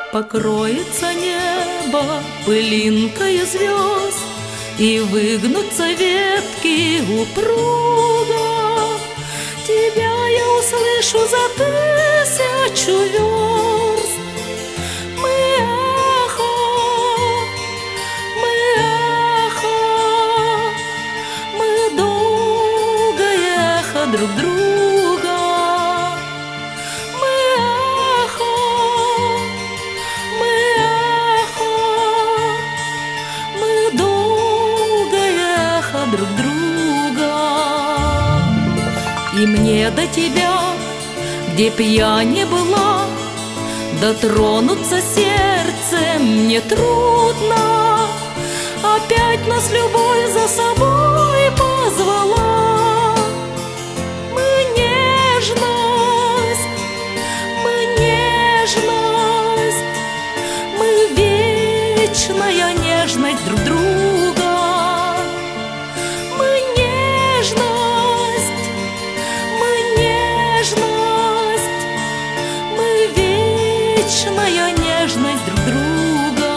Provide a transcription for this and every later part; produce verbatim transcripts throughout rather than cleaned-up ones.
Покроется небо пылинкой звезд, и выгнутся ветки упруга. Тебя я услышу за тысячу верст. Мы эхо, мы эхо, мы долгое эхо друг друга. Друг друга. И мне до тебя, где б я не была, дотронуться сердцем мне трудно. Опять нас любовь за собой позвала. Мы нежность, мы нежность, мы вечная нежность друг друга. Вечная нежность друг друга.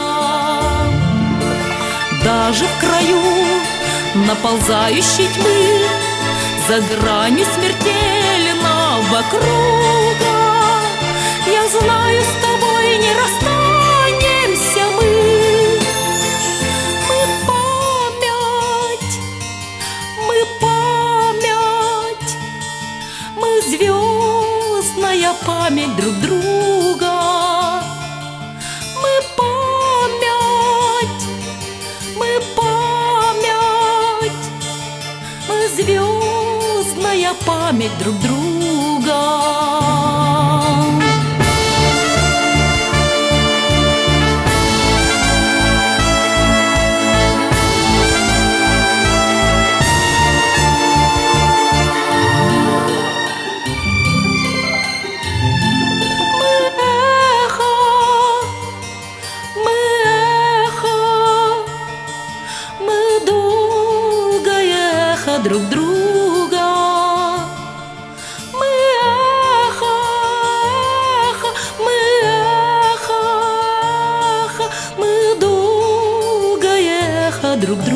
Даже в краю наползающей тьмы, за гранью смертельного круга, я знаю, с тобой не расстанемся мы. Мы память, мы память, мы звездная память друг друга. Звездная память друг друга. Друг друга. Мы эхо, эхо, мы эхо, эхо, мы долгое эхо друг друга.